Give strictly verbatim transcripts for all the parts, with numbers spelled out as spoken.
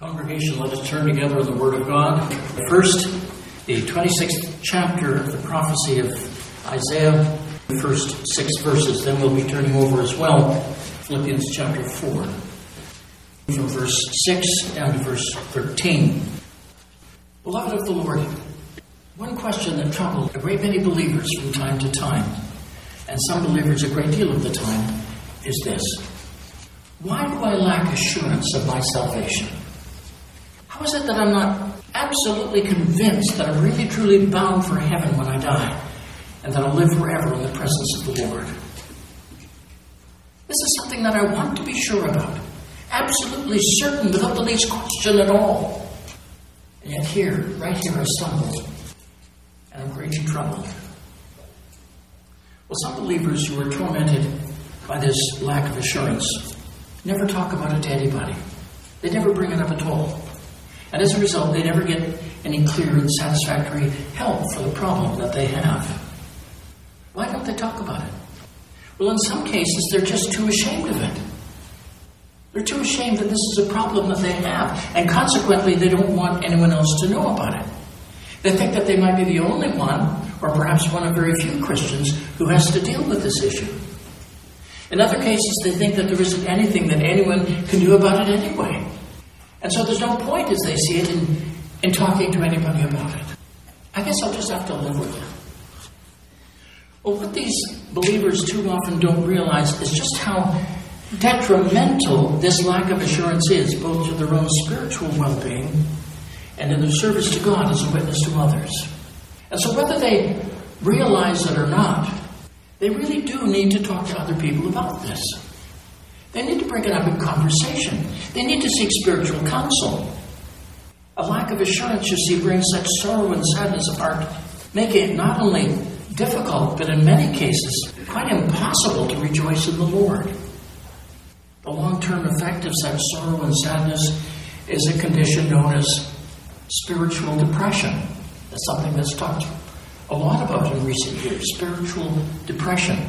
Congregation, let us turn together in the Word of God. First, the twenty-sixth chapter of the prophecy of Isaiah, the first six verses. Then we'll be turning over as well, Philippians chapter four, from verse six down to verse thirteen. Beloved of the Lord, one question that troubled a great many believers from time to time, and some believers a great deal of the time, is this: why do I lack assurance of my salvation? How is it that I'm not absolutely convinced that I'm really truly bound for heaven when I die, and that I'll live forever in the presence of the Lord? This is something that I want to be sure about, absolutely certain, without the least question at all. And yet here, right here, I stumble, and I'm greatly troubled. Well, some believers who are tormented by this lack of assurance never talk about it to anybody. They never bring it up at all. And as a result, they never get any clear and satisfactory help for the problem that they have. Why don't they talk about it? Well, in some cases, they're just too ashamed of it. They're too ashamed that this is a problem that they have, and consequently, they don't want anyone else to know about it. They think that they might be the only one, or perhaps one of very few Christians, who has to deal with this issue. In other cases, they think that there isn't anything that anyone can do about it anyway. And so there's no point, as they see it, in, in talking to anybody about it. I guess I'll just have to live with it. Well, what these believers too often don't realize is just how detrimental this lack of assurance is, both to their own spiritual well-being and in their service to God as a witness to others. And so whether they realize it or not, they really do need to talk to other people about this. They need to bring it up in conversation. They need to seek spiritual counsel. A lack of assurance, you see, brings such sorrow and sadness of heart, making it not only difficult, but in many cases, quite impossible to rejoice in the Lord. The long-term effect of such sorrow and sadness is a condition known as spiritual depression. That's something that's talked a lot about in recent years, spiritual depression.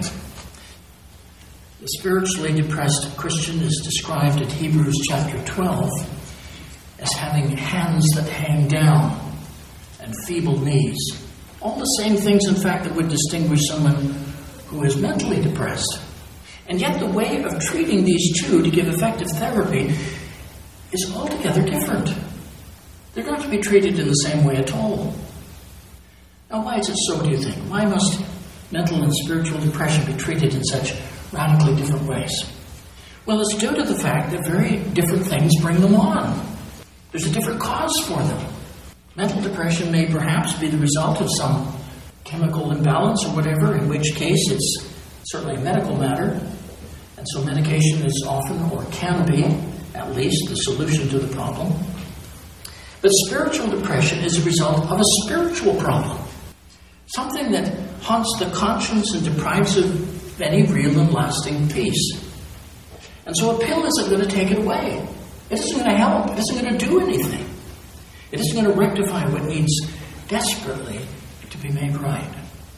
The spiritually depressed Christian is described in Hebrews chapter twelve as having hands that hang down and feeble knees. All the same things, in fact, that would distinguish someone who is mentally depressed. And yet the way of treating these two to give effective therapy is altogether different. They're not to be treated in the same way at all. Now, why is it so, do you think? Why must mental and spiritual depression be treated in such radically different ways? Well, it's due to the fact that very different things bring them on. There's a different cause for them. Mental depression may perhaps be the result of some chemical imbalance or whatever, in which case it's certainly a medical matter. And so medication is often, or can be, at least, the solution to the problem. But spiritual depression is a result of a spiritual problem. Something that haunts the conscience and deprives of any real and lasting peace. And so a pill isn't going to take it away. It isn't going to help. It isn't going to do anything. It isn't going to rectify what needs desperately to be made right.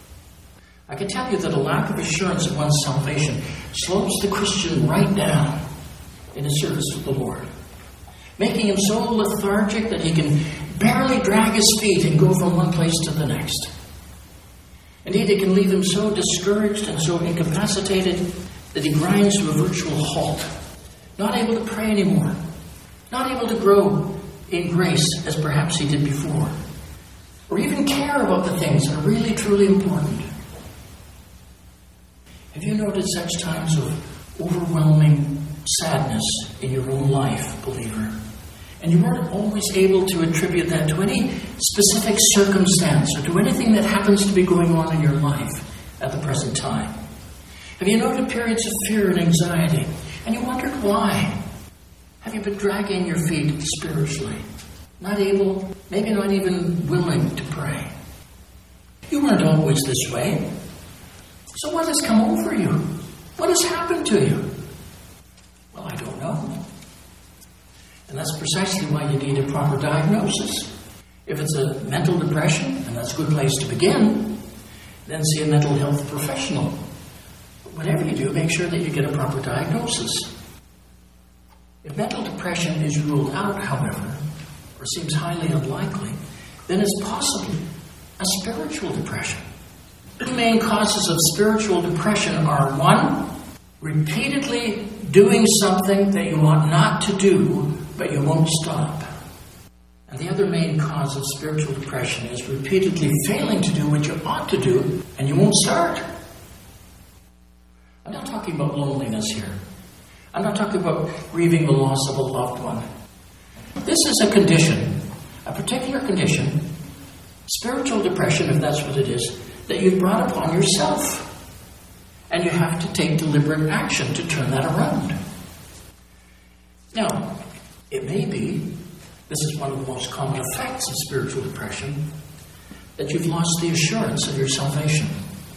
I can tell you that a lack of assurance of one's salvation slows the Christian right down in his service to the Lord, making him so lethargic that he can barely drag his feet and go from one place to the next. Indeed, it can leave him so discouraged and so incapacitated that he grinds to a virtual halt, not able to pray anymore, not able to grow in grace as perhaps he did before, or even care about the things that are really, truly important. Have you noted such times of overwhelming sadness in your own life, believer? And you weren't always able to attribute that to any specific circumstance or to anything that happens to be going on in your life at the present time. Have you noted periods of fear and anxiety, and you wondered why? Have you been dragging your feet spiritually? Not able, maybe not even willing to pray? You weren't always this way. So what has come over you? What has happened to you? Well, I don't know. And that's precisely why you need a proper diagnosis. If it's a mental depression, and that's a good place to begin, then see a mental health professional. But whatever you do, make sure that you get a proper diagnosis. If mental depression is ruled out, however, or seems highly unlikely, then it's possibly a spiritual depression. The main causes of spiritual depression are, one, repeatedly doing something that you ought not to do, but you won't stop. And the other main cause of spiritual depression is repeatedly failing to do what you ought to do, and you won't start. I'm not talking about loneliness here. I'm not talking about grieving the loss of a loved one. This is a condition, a particular condition, spiritual depression, if that's what it is, that you've brought upon yourself. And you have to take deliberate action to turn that around. Now, it may be, this is one of the most common effects of spiritual depression, that you've lost the assurance of your salvation.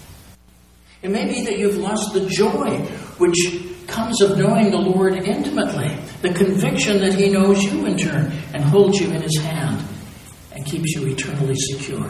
It may be that you've lost the joy which comes of knowing the Lord intimately, the conviction that He knows you in turn and holds you in His hand and keeps you eternally secure.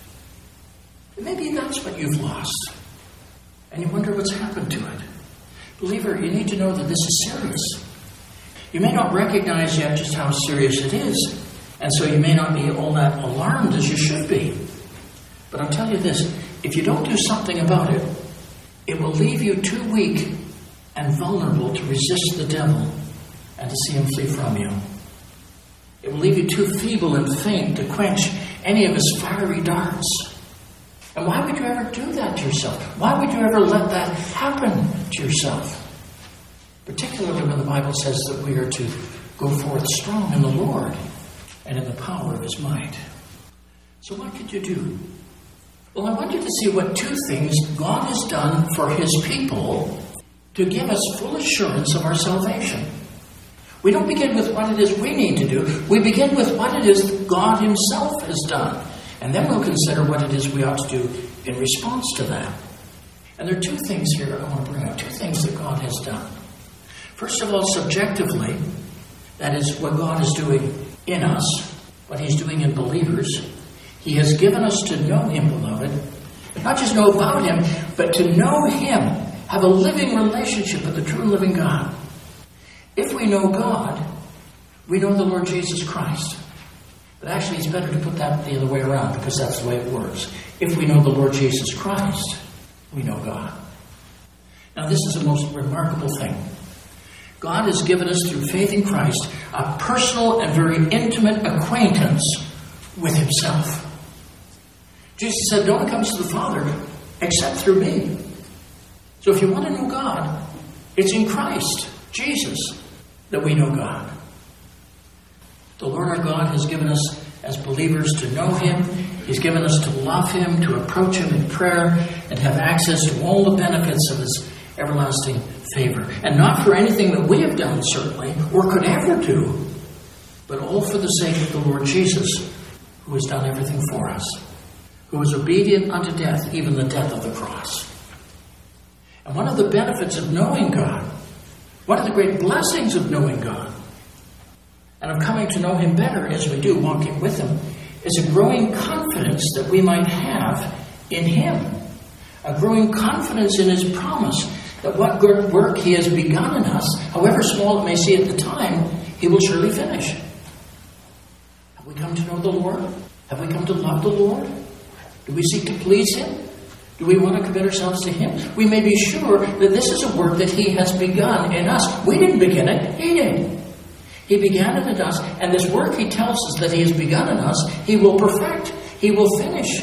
Maybe that's what you've lost, and you wonder what's happened to it. Believer, you need to know that this is serious. You may not recognize yet just how serious it is, and so you may not be all that alarmed as you should be. But I'll tell you this, if you don't do something about it, it will leave you too weak and vulnerable to resist the devil and to see him flee from you. It will leave you too feeble and faint to quench any of his fiery darts. And why would you ever do that to yourself? Why would you ever let that happen to yourself? Particularly when the Bible says that we are to go forth strong in the Lord and in the power of His might. So what could you do? Well, I want you to see what two things God has done for His people to give us full assurance of our salvation. We don't begin with what it is we need to do. We begin with what it is God Himself has done. And then we'll consider what it is we ought to do in response to that. And there are two things here I want to bring out, two things that God has done. First of all, subjectively, that is what God is doing in us, what He's doing in believers. He has given us to know Him, beloved. Not just know about Him, but to know Him, have a living relationship with the true and living God. If we know God, we know the Lord Jesus Christ. But actually, it's better to put that the other way around, because that's the way it works. If we know the Lord Jesus Christ, we know God. Now, this is the most remarkable thing. God has given us, through faith in Christ, a personal and very intimate acquaintance with Himself. Jesus said, no one comes to the Father except through me. So if you want to know God, it's in Christ, Jesus, that we know God. The Lord our God has given us as believers to know Him. He's given us to love Him, to approach Him in prayer, and have access to all the benefits of His everlasting favor. And not for anything that we have done, certainly, or could ever do, but all for the sake of the Lord Jesus, who has done everything for us, who was obedient unto death, even the death of the cross. And one of the benefits of knowing God, one of the great blessings of knowing God, and of coming to know Him better as we do, walking with Him, is a growing confidence that we might have in Him. A growing confidence in His promise that what good work He has begun in us, however small it may seem at the time, He will surely finish. Have we come to know the Lord? Have we come to love the Lord? Do we seek to please Him? Do we want to commit ourselves to Him? We may be sure that this is a work that He has begun in us. We didn't begin it, He did. He began it in us, and this work He tells us that He has begun in us, He will perfect, He will finish.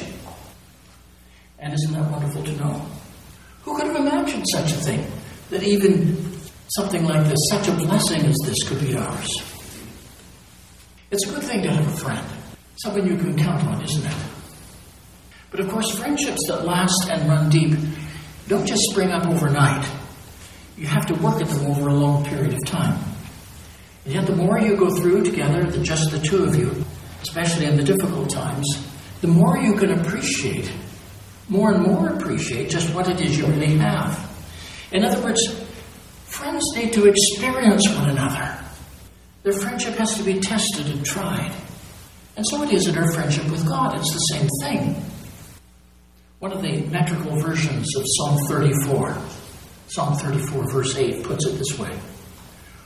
And isn't that wonderful to know? Who could have imagined such a thing? That even something like this, such a blessing as this, could be ours. It's a good thing to have a friend. Someone you can count on, isn't it? But of course, friendships that last and run deep don't just spring up overnight. You have to work at them over a long period of time. And yet the more you go through together, the, just the two of you, especially in the difficult times, the more you can appreciate, more and more appreciate just what it is you really have. In other words, friends need to experience one another. Their friendship has to be tested and tried. And so it is in our friendship with God. It's the same thing. One of the metrical versions of Psalm thirty-four, Psalm thirty-four, verse eight, puts it this way.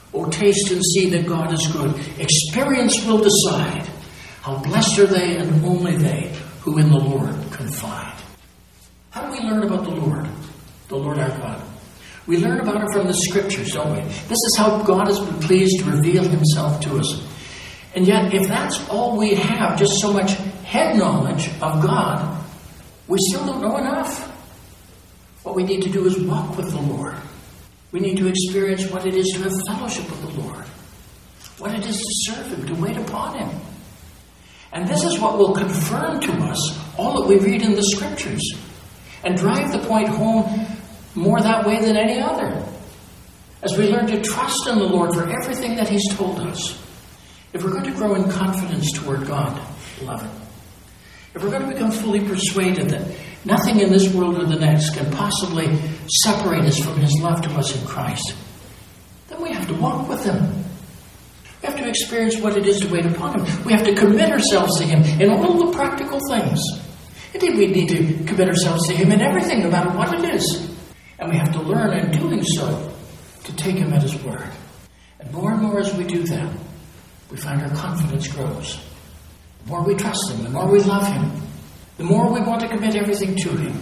Oh, taste and see that God is good. Experience will decide. How blessed are they and only they who in the Lord confide. How do we learn about the Lord, the Lord our God? We learn about it from the Scriptures, don't we? This is how God has been pleased to reveal himself to us. And yet, if that's all we have, just so much head knowledge of God, we still don't know enough. What we need to do is walk with the Lord. We need to experience what it is to have fellowship with the Lord, what it is to serve him, to wait upon him. And this is what will confirm to us all that we read in the Scriptures and drive the point home more that way than any other. As we learn to trust in the Lord for everything that he's told us, if we're going to grow in confidence toward God, beloved, if we're going to become fully persuaded that nothing in this world or the next can possibly separate us from his love to us in Christ, then we have to walk with him. We have to experience what it is to wait upon him. We have to commit ourselves to him in all the practical things. Indeed, we need to commit ourselves to him in everything, no matter what it is. And we have to learn in doing so to take him at his word. And more and more as we do that, we find our confidence grows. The more we trust him, the more we love him, the more we want to commit everything to him.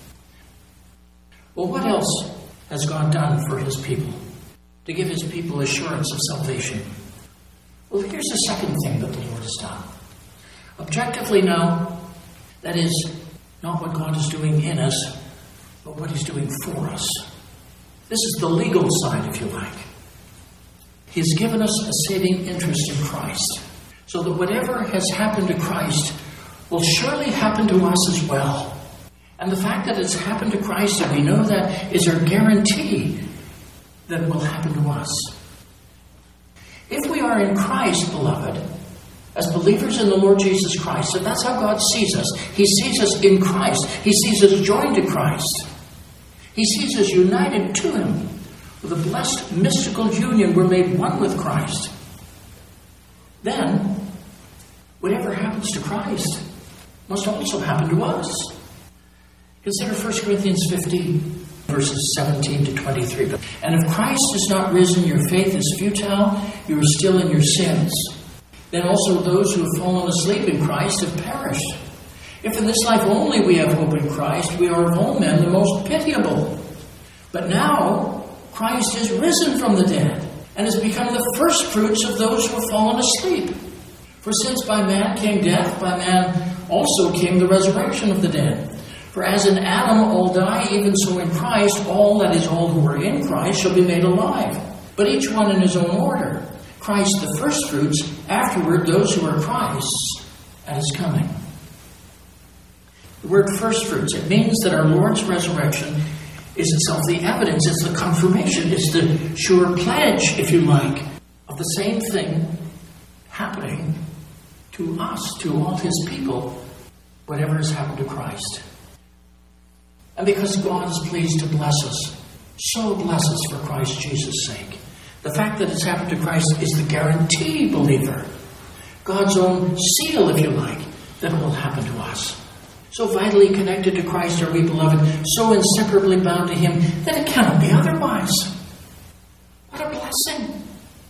Well, what else has God done for his people to give his people assurance of salvation? Well, here's the second thing that the Lord has done. Objectively now, that is not what God is doing in us, but what he's doing for us. This is the legal side, if you like. He has given us a saving interest in Christ, so that whatever has happened to Christ will surely happen to us as well. And the fact that it's happened to Christ, and we know that, is our guarantee that it will happen to us. If we are in Christ, beloved, as believers in the Lord Jesus Christ, and that's how God sees us. He sees us in Christ. He sees us joined to Christ. He sees us united to him. With a blessed mystical union, we're made one with Christ. Then, whatever happens to Christ must also happen to us. Consider First Corinthians fifteen, verses seventeen to twenty-three. And if Christ is not risen, your faith is futile, you are still in your sins. Then also those who have fallen asleep in Christ have perished. If in this life only we have hope in Christ, we are of all men the most pitiable. But now Christ is risen from the dead and has become the first fruits of those who have fallen asleep. For since by man came death, by man also came the resurrection of the dead. For as in Adam all die, even so in Christ all, that is, all who are in Christ, shall be made alive. But each one in his own order. Christ the firstfruits, afterward those who are Christ's at his coming. The word firstfruits, it means that our Lord's resurrection is itself the evidence, it's the confirmation, it's the sure pledge, if you like, of the same thing happening to us, to all his people, whatever has happened to Christ. And because God is pleased to bless us, so bless us for Christ Jesus' sake. The fact that it's happened to Christ is the guarantee, believer. God's own seal, if you like, that it will happen to us. So vitally connected to Christ are we, beloved, so inseparably bound to him that it cannot be otherwise. What a blessing.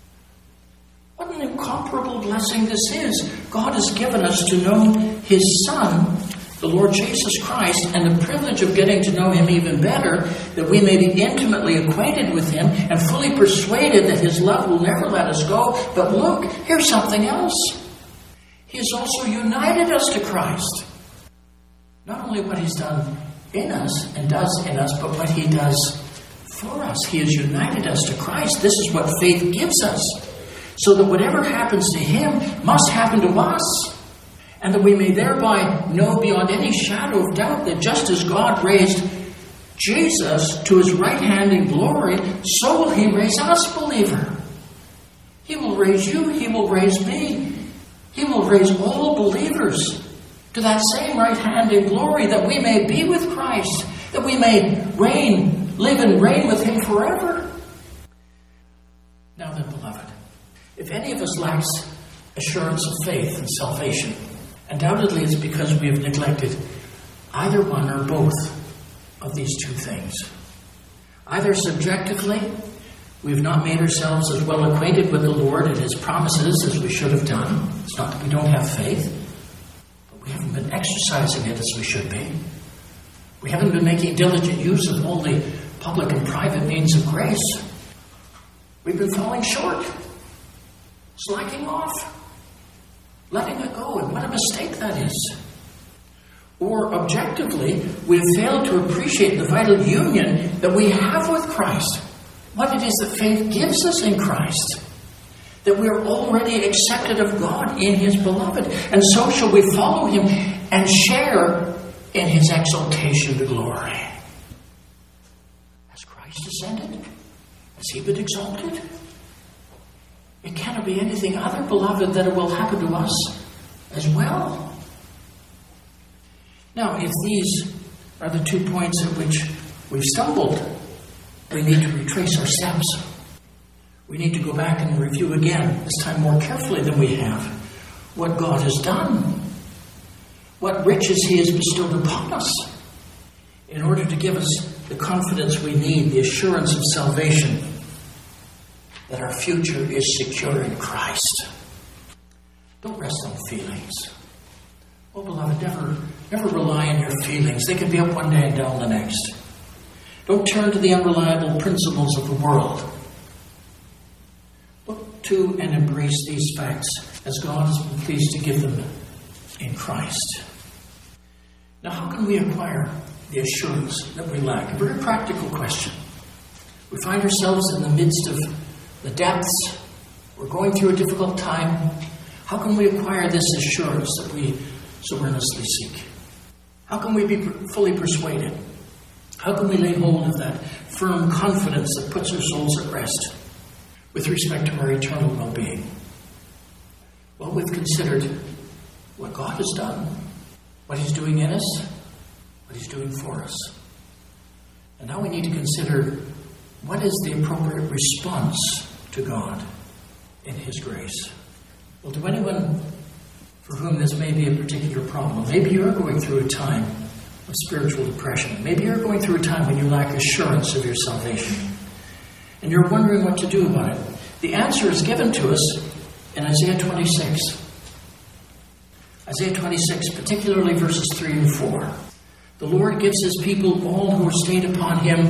What an incomparable blessing this is. God has given us to know his Son, the Lord Jesus Christ, and the privilege of getting to know him even better, that we may be intimately acquainted with him and fully persuaded that his love will never let us go. But look, here's something else. He has also united us to Christ. Not only what he's done in us and does in us, but what he does for us. He has united us to Christ. This is what faith gives us. So that whatever happens to him must happen to us. And that we may thereby know beyond any shadow of doubt that just as God raised Jesus to his right hand in glory, so will he raise us, believer. He will raise you. He will raise me. He will raise all believers to that same right hand in glory, that we may be with Christ, that we may reign, live and reign with him forever. Now then, beloved, if any of us lacks assurance of faith and salvation, undoubtedly it's because we have neglected either one or both of these two things. Either subjectively, We have not made ourselves as well acquainted with the Lord and His promises as we should have done. It's not that we don't have faith, but we haven't been exercising it as we should be. We haven't been making diligent use of all the public and private means of grace. We've been falling short, slacking off, letting it go, and what a mistake that is. Or objectively, we have failed to appreciate the vital union that we have with Christ. What it is that faith gives us in Christ. That we are already accepted of God in His beloved. And so shall we follow Him and share in His exaltation to glory. Has Christ ascended? Has He been exalted? It cannot be anything other, beloved, that it will happen to us as well. Now, if these are the two points at which we've stumbled, we need to retrace our steps. We need to go back and review again, this time more carefully than we have, what God has done, what riches He has bestowed upon us, in order to give us the confidence we need, the assurance of salvation, that our future is secure in Christ. Don't rest on feelings. Oh, beloved, never, never rely on your feelings. They can be up one day and down the next. Don't turn to the unreliable principles of the world. Look to and embrace these facts as God has been pleased to give them in Christ. Now, how can we acquire the assurance that we lack? A very practical question. We find ourselves in the midst of the depths. We're going through a difficult time. How can we acquire this assurance that we so earnestly seek? How can we be fully persuaded? How can we lay hold of that firm confidence that puts our souls at rest with respect to our eternal well-being? Well, we've considered what God has done, what He's doing in us, what He's doing for us. And now we need to consider what is the appropriate response to God in His grace. Well, to anyone for whom this may be a particular problem, maybe you're going through a time of spiritual depression. Maybe you're going through a time when you lack assurance of your salvation, and you're wondering what to do about it. The answer is given to us in Isaiah twenty-six. Isaiah twenty-six, particularly verses three and four. The Lord gives His people, all who are stayed upon Him,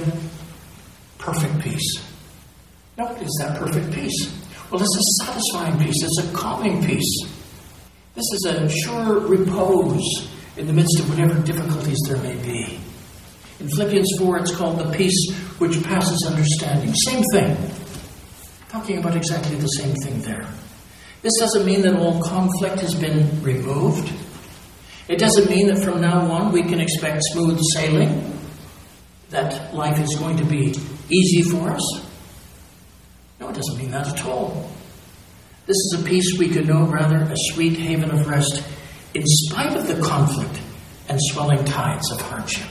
perfect peace. Now, what is that perfect peace? Well, it's a satisfying peace. It's a calming peace. This is a sure repose in the midst of whatever difficulties there may be. In Philippians four, it's called the peace which passes understanding. Same thing. Talking about exactly the same thing there. This doesn't mean that all conflict has been removed. It doesn't mean that from now on we can expect smooth sailing, that life is going to be easy for us. No, it doesn't mean that at all. This is a peace we could know rather a sweet haven of rest in spite of the conflict and swelling tides of hardship.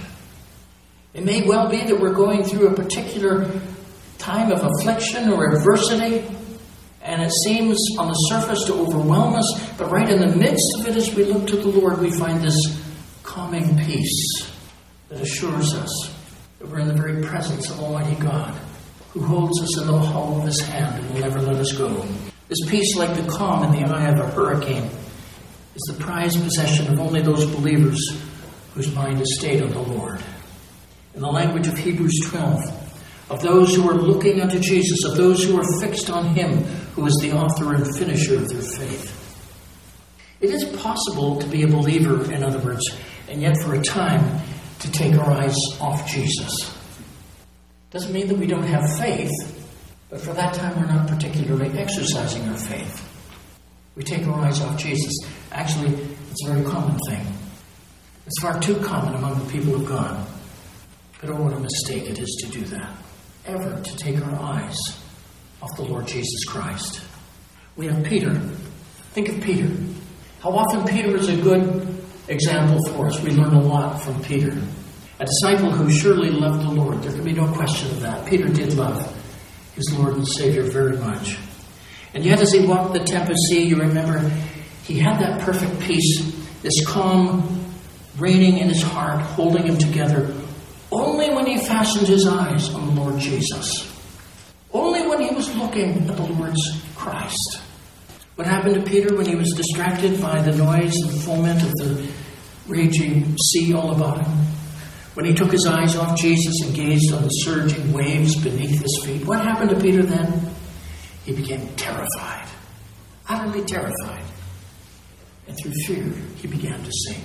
It may well be that we're going through a particular time of affliction or adversity, and it seems on the surface to overwhelm us, but right in the midst of it, as we look to the Lord, we find this calming peace that assures us that we're in the very presence of Almighty God, who holds us in the hollow of His hand and will never let us go. This peace, like the calm in the eye of a hurricane, is the prized possession of only those believers whose mind is stayed on the Lord. In the language of Hebrews twelve, of those who are looking unto Jesus, of those who are fixed on Him, who is the author and finisher of their faith. It is possible to be a believer, in other words, and yet for a time to take our eyes off Jesus. Doesn't mean that we don't have faith, but for that time we're not particularly exercising our faith. We take our eyes off Jesus. Actually, it's a very common thing. It's far too common among the people of God. But oh, what a mistake it is to do that. Ever to take our eyes off the Lord Jesus Christ. We have Peter. Think of Peter. How often Peter is a good example for us. We learn a lot from Peter. A disciple who surely loved the Lord. There can be no question of that. Peter did love his Lord and Savior very much. And yet as he walked the tempest sea, you remember, he had that perfect peace, this calm reigning in his heart, holding him together, only when he fastened his eyes on the Lord Jesus. Only when he was looking at the Lord's Christ. What happened to Peter when he was distracted by the noise and foment of the raging sea all about him? When he took his eyes off Jesus and gazed on the surging waves beneath his feet? What happened to Peter then? He became terrified, utterly terrified. And through fear, he began to sink.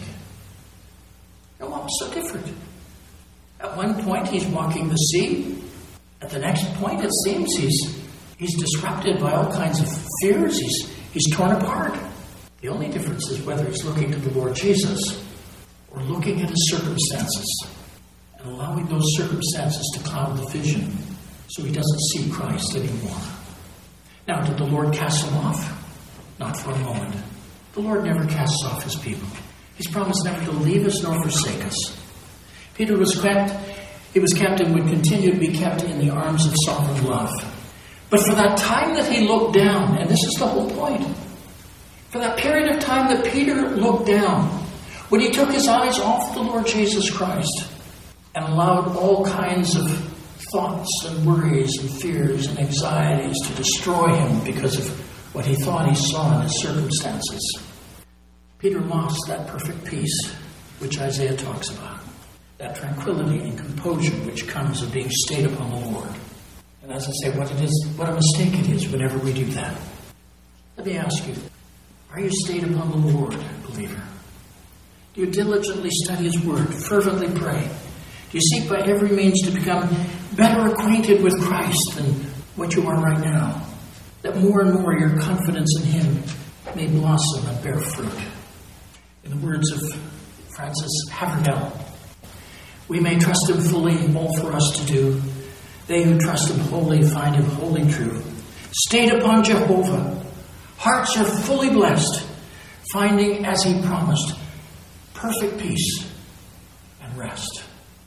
And what was so different? At one point, he's walking the sea. At the next point, it seems he's he's disrupted by all kinds of fears. He's he's torn apart. The only difference is whether he's looking to the Lord Jesus or looking at his circumstances and allowing those circumstances to cloud the vision so he doesn't see Christ anymore. Now, did the Lord cast him off? Not for a moment. The Lord never casts off his people. He's promised never to leave us nor forsake us. Peter was kept, he was kept and would continue to be kept in the arms of sovereign love. But for that time that he looked down, and this is the whole point, for that period of time that Peter looked down, when he took his eyes off the Lord Jesus Christ and allowed all kinds of thoughts and worries and fears and anxieties to destroy him because of what he thought he saw in his circumstances, Peter lost that perfect peace which Isaiah talks about, that tranquility and composure which comes of being stayed upon the Lord. And as I say, what it is, what a mistake it is whenever we do that. Let me ask you, are you stayed upon the Lord, believer? Do you diligently study his word, fervently pray? Do you seek by every means to become better acquainted with Christ than what you are right now? That more and more your confidence in him may blossom and bear fruit. In the words of Francis Haverdell, we may trust him fully, all for us to do. They who trust him wholly find him wholly true. Stayed upon Jehovah, hearts are fully blessed, finding, as he promised, perfect peace and rest.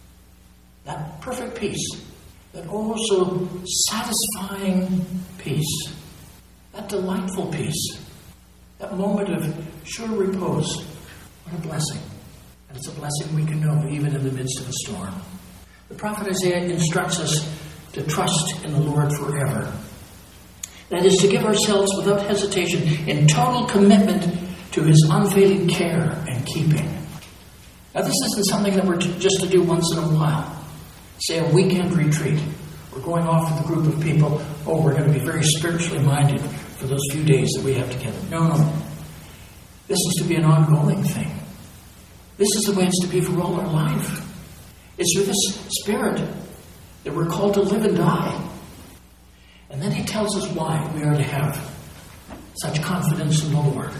That perfect peace, that also satisfying peace, that delightful peace, that moment of sure repose. What a blessing. And it's a blessing we can know even in the midst of a storm. The prophet Isaiah instructs us to trust in the Lord forever. That is, to give ourselves without hesitation in total commitment to his unfailing care and keeping. Now, this isn't something that we're to, just to do once in a while. Say a weekend retreat. We're going off with a group of people. Oh, we're going to be very spiritually minded for those few days that we have together. No, no. This is to be an ongoing thing. This is the way it's to be for all our life. It's through this Spirit that we're called to live and die. And then he tells us why we are to have such confidence in the Lord.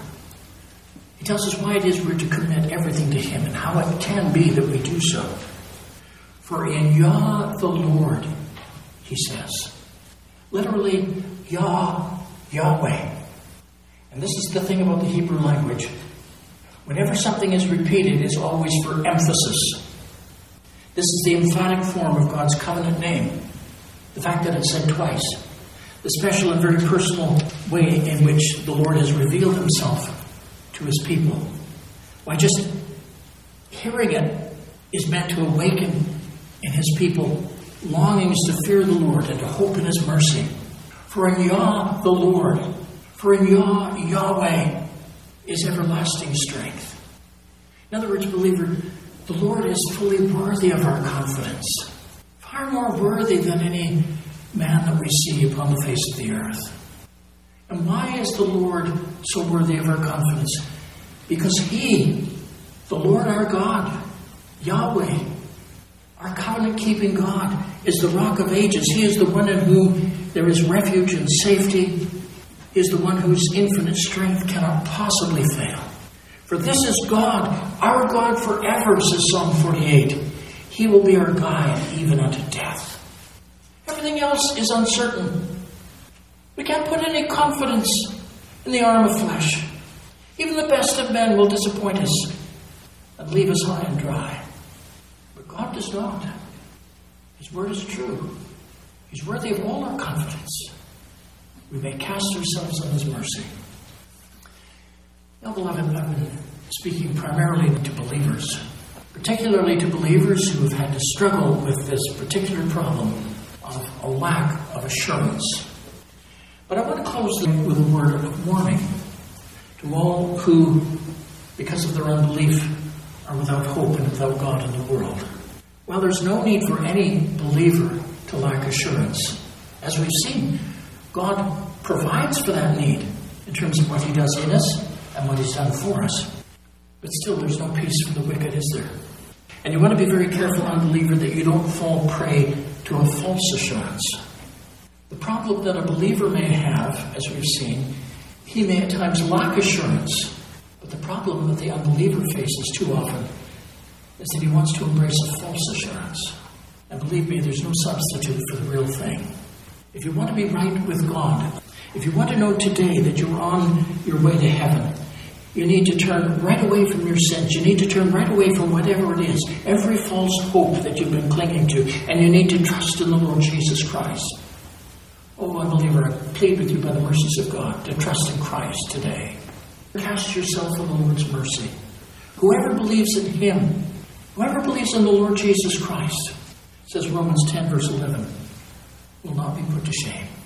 He tells us why it is we're to commit everything to him and how it can be that we do so. For in Yah the Lord, he says, literally Yah, Yahweh. And this is the thing about the Hebrew language. Whenever something is repeated, it's always for emphasis. This is the emphatic form of God's covenant name. The fact that it's said twice. The special and very personal way in which the Lord has revealed himself to his people. Why, just hearing it is meant to awaken in his people longings to fear the Lord and to hope in his mercy. For in Yah the Lord, for in Yah, Yahweh, is everlasting strength. In other words, believer, the Lord is fully worthy of our confidence. Far more worthy than any man that we see upon the face of the earth. And why is the Lord so worthy of our confidence? Because he, the Lord our God, Yahweh, our covenant-keeping God, is the rock of ages. He is the one in whom there is refuge and safety. He is the one whose infinite strength cannot possibly fail. For this is God, our God forever, says Psalm forty-eight. He will be our guide even unto death. Everything else is uncertain. We can't put any confidence in the arm of flesh. Even the best of men will disappoint us and leave us high and dry. But God does not. His word is true. He's worthy of all our confidence. We may cast ourselves on his mercy. Now, beloved, I've been speaking primarily to believers, particularly to believers who have had to struggle with this particular problem of a lack of assurance. But I want to close with a word of warning to all who, because of their unbelief, are without hope and without God in the world. Well, there's no need for any believer to lack assurance. As we've seen, God provides for that need in terms of what he does in us and what he's done for us. But still, there's no peace for the wicked, is there? And you want to be very careful, unbeliever, that you don't fall prey to a false assurance. The problem that a believer may have, as we've seen, he may at times lack assurance. But the problem that the unbeliever faces too often is that he wants to embrace a false assurance. And believe me, there's no substitute for the real thing. If you want to be right with God, if you want to know today that you're on your way to heaven, you need to turn right away from your sins. You need to turn right away from whatever it is, every false hope that you've been clinging to, and you need to trust in the Lord Jesus Christ. Oh, unbeliever, I plead with you by the mercies of God to trust in Christ today. Cast yourself on the Lord's mercy. Whoever believes in him, whoever believes in the Lord Jesus Christ, says Romans ten, verse eleven, will not be put to shame.